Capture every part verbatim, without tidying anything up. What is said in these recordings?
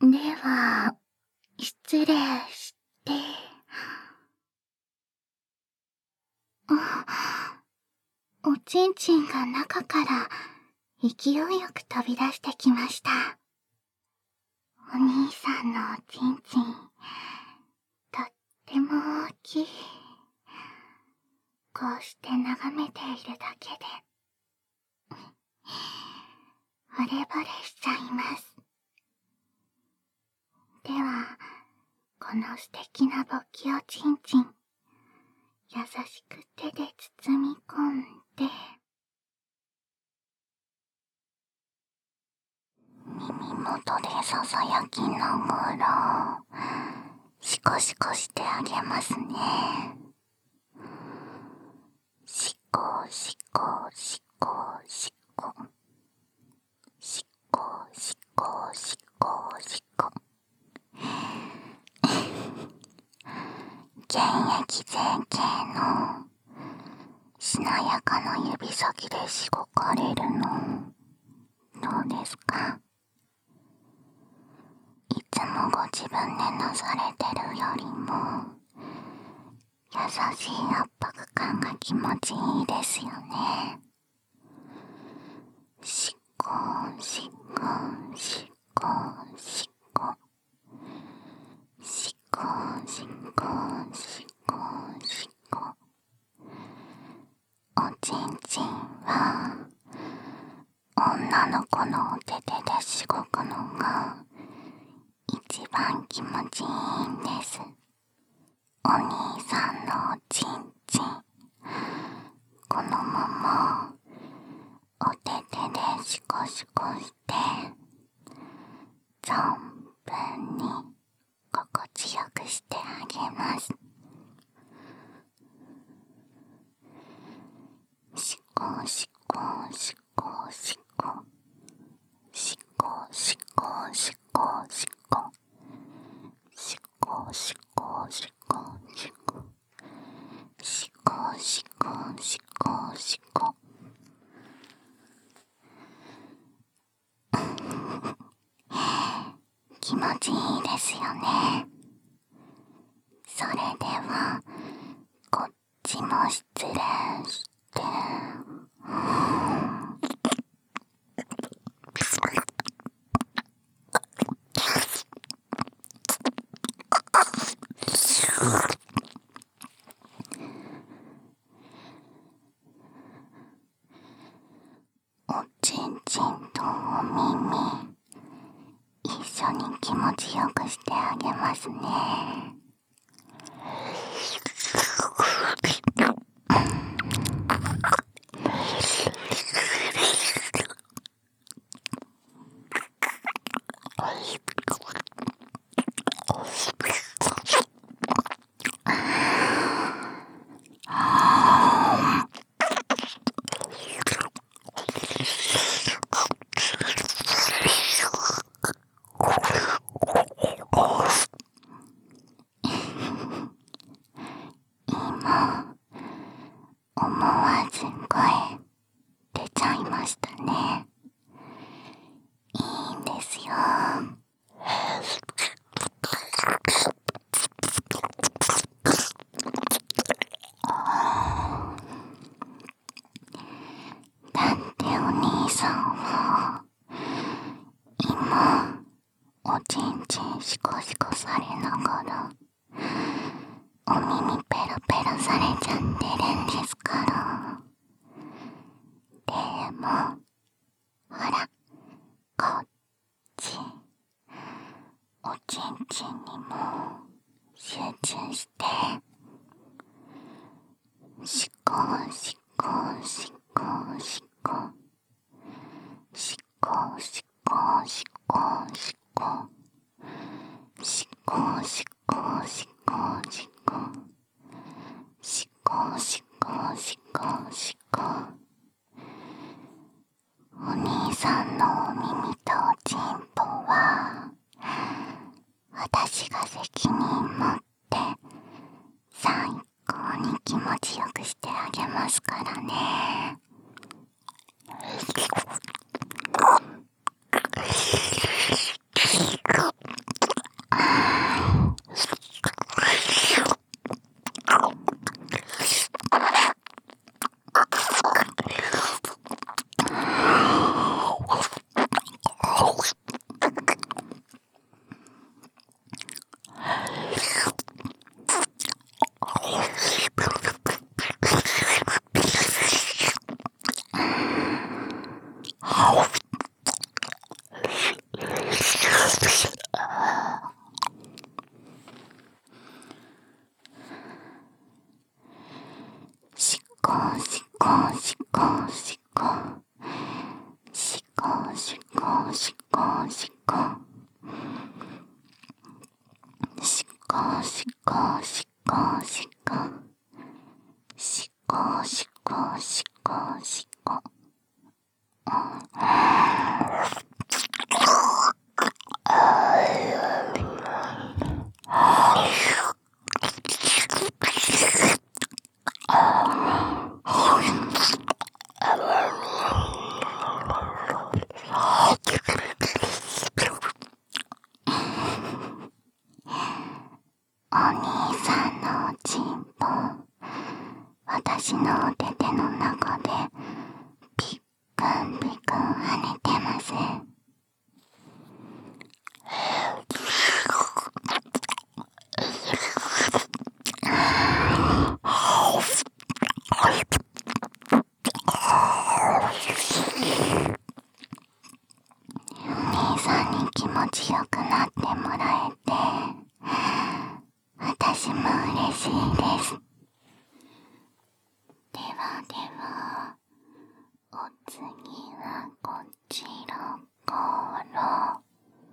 では、失礼して。あ、おちんちんが中から勢いよく飛び出してきました。お兄さんのおちんちん、とっても大きい。こうして眺めているだけで、惚れ惚れしちゃいます。では、この素敵な勃起おちんちん、優しく手で包み込んで、耳元でささやきながら、シコシコしてあげますね。シコシコシコシコ。シコシコシコシコ。現役前景のしなやかな指先でしごかれるの、どうですか？いつもご自分でなされてるよりも、優しい圧迫感が気持ちいいですよね。しこしこしこしこしこしこしこしこ。おちんちんは女の子のお手手でしごくのが一番気持ちいいんです。お兄さんのおちんちん、このままお手手でシコシコして存分に心地よくしてあげます。シコシコシコシコシコシコシコシコシコシコシコシコシコシコシコシコ。気持ちいいですよね。それではこっちも失礼して。おちんちんとお耳、一緒に気持ちよくしてあげますね。今、思わず声出ちゃいましたね。いいんですよ。だってお兄さんは今おちんちんシコシコされながらお耳ペロペロされちゃってるんですから。でもほら、こっちおちんちんにも集中して、シコシコシコシコシコシコシコシコシコシコシコシコシコシコシコシコこしこしこしこしこしこしこしこしこしこしこしこしこしこお兄さんのちんぽ私のお手手の中でピックンピクン跳ねてます。お兄さんに気持ちよくなってもらえて私も嬉しいです。ではではお次はこちらから。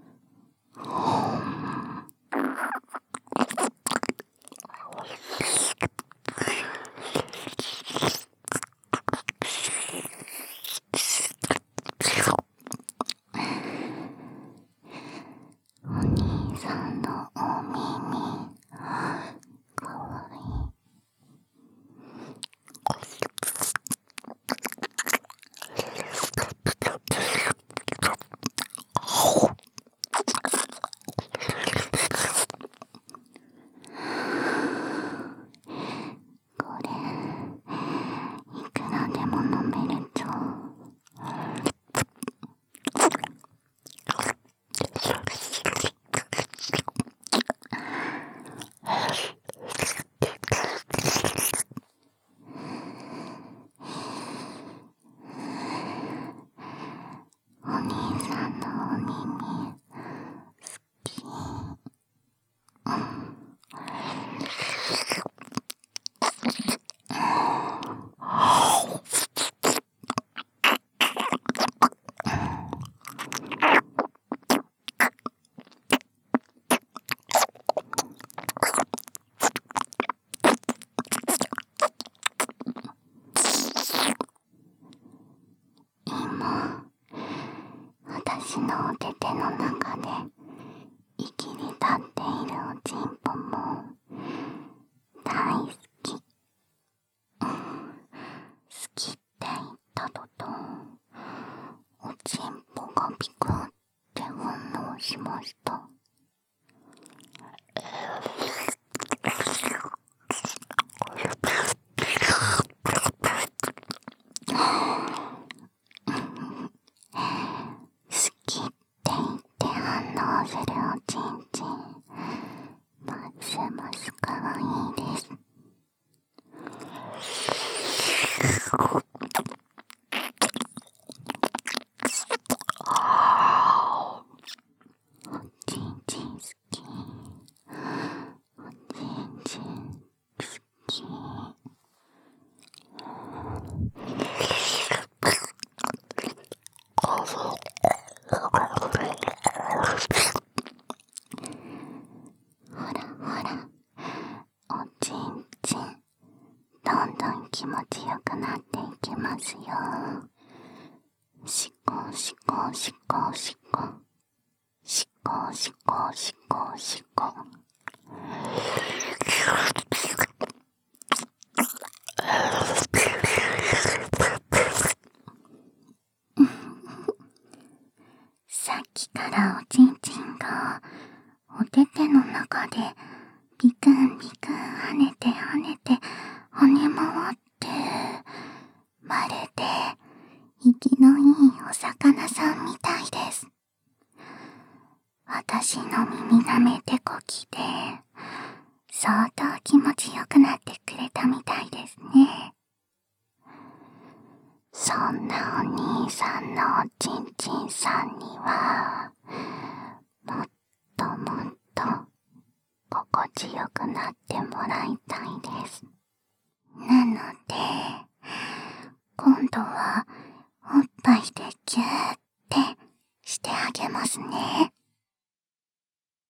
お兄さんのお耳かわいい。これいくらでも飲めるぞ。お兄さんのお耳好き。今私のお手手の中で生きり立っているおちんぽも大好き。好きって言ったととおちんぽがピクって反応しました。好きって言って反応するおちんちんますますかわいいです。おちんちん好き。おちんちん好き。ほらほらおちんちんどんどん気持ちよくなっていきますよ。しこしこしこしこしこしこしこしこさっきからおちんちんがお手手の中でピクンピクン跳ねて跳ねて跳ね回ってまるで息のいいお魚さんみたいです。私の耳舐めてこきで相当気持ちよくなってくれたみたいですね。そんなお兄さんのおちんちんさんにはもっともっと心地よくなってもらいたいです。なので今度はおっぱいでギューってしてあげますね。